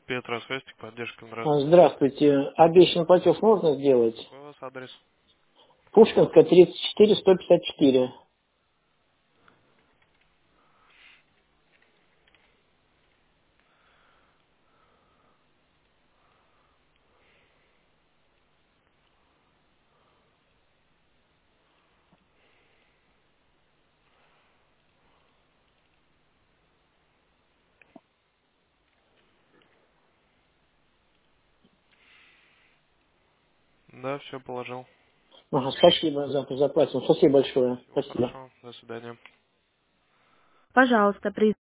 Петра, связь, поддержка, здравствуйте. Здравствуйте. Обещанный платеж можно сделать? Какой у вас адрес? Пушкинская, 34, 154. Да, все, положил. Ага, спасибо, завтра заплатим. Спасибо большое. Всего Спасибо. хорошего, до свидания. Пожалуйста, при